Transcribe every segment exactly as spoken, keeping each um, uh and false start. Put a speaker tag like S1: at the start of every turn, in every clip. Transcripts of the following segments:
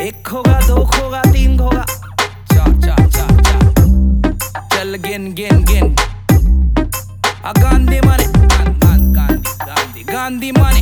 S1: एक होगा, दो होगा, तीन होगा, चार चार चार चार, चल गिन गिन गिन। आ गांधी माने, गांधी गांधी गांधी माने,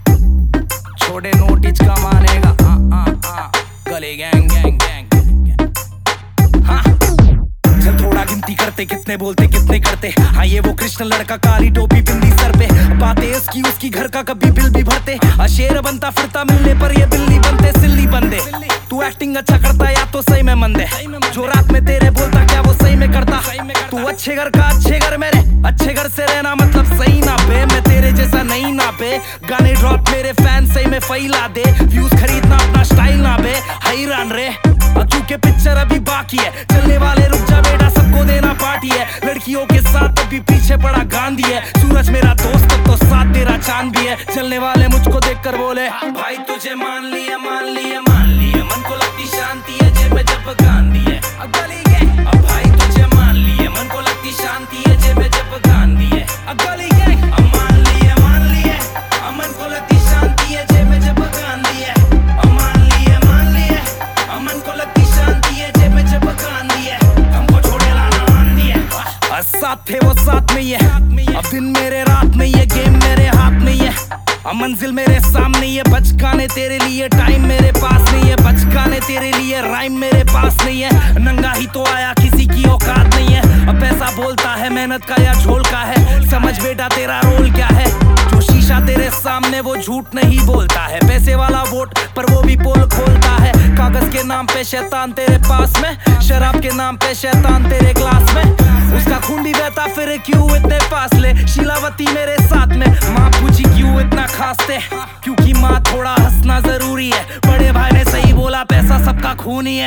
S1: छोटे नोटिच का मानेगा, हाँ हाँ हाँ, गले गैंग गैंग गैंग, हाँ चल थोड़ा गिनती करते, कितने बोलते कितने करते। हाँ ये वो कृष्ण लड़का, काली टोपी बिंदी सर पे, बातें इसकी उसकी, घर का कभी बिल भी भरते। शेर बनता फिरता, मिलने पर ये बिल्ली बनते, सिल्ली बंदे। तू एक्टिंग अच्छा करता या तो सही में मंदे, जो रात में तेरे बोलता क्या वो सही में करता। तू अच्छे घर का अच्छे घर मेरे, अच्छे घर से रहना मतलब सही ना बे, मैं तेरे जैसा नहीं ना बे। गाने ड्रॉप मेरे फैन सही में फैला दे, व्यूज खरीदना अपना स्टाइल ना बे, हैरान रे। क्योंकि पिक्चर अभी बाकी है, चलने वाले रुक जा बेटा, सबको देना पार्टी है। लड़कियों के साथ अभी पीछे पड़ा गांधी है, सूरज मेरा दोस्त तो साथ तेरा चांद भी है। चलने वाले मुझको देखकर बोले भाई तुझे मान लिया मान लिया मान लिया, मन को लगती शांति है जेब में जब गांधी है। गली के अब भाई तुझे मान लिया, मन को लगती शांति है जेब में जब गांधी है। गली के अब मान लिया मान लिया, मन को लगती शांति है जेब में जब गांधी है। मान लिया मान लिया, मन को लगती शांति है जेब में जब गांधी है। हमको छोड़े लाना आंधी है, साथ थे वो साथ में है। अब दिन मेरे रात में ये, गेम मेरे हाथ में है, मंजिल मेरे सामने ये। बचकाने तेरे लिए टाइम मेरे पास नहीं है, बचकाने तेरे लिए राइम मेरे पास नहीं है। नंगा ही तो आया, किसी की औकात नहीं है। अब पैसा बोलता है, मेहनत का या झोल का है, समझ बेटा तेरा रोल क्या है। जो शीशा तेरे सामने वो झूठ नहीं बोलता है, पैसे वाला वोट पर वो भी पोल खोलता है। कागज के नाम पे शैतान तेरे पास में, शराब के नाम पे शैतान तेरे ग्लास में। उसका खून भी बहता फिर क्यों इतने फासले, शीलावती मेरे साथ में। माँ पूछी क्यों इतना खासते, क्योंकि माँ थोड़ा हंसना जरूरी है। बड़े भाई ने सही बोला, पैसा सबका खून ही है।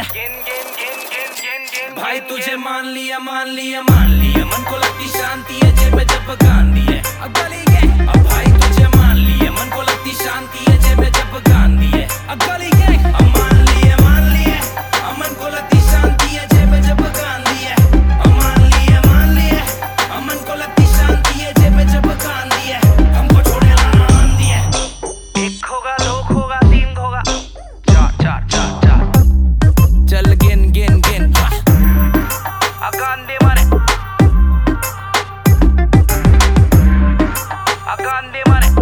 S1: भाई तुझे मान लिया मान लिया मान लिया, मन को लगती शांति है जेब में जब गांधी है। गली के अब भाई तुझे मान लिया, मन को लगती शांति है जेब में जब गांधी है। गली के अब मान लिया मान लिया, मन को लगती शांति है जेब में जब गांधी है। मान लिया मान लिया, मन को लगती शांति है जेब में जब गांधी है। हमको छोड़े लाना आंधी है। एक होगा, दो होगा, तीन होगा, चार चार चार चार, चल गिन गिन गिन। गांधी माने, गांधी माने,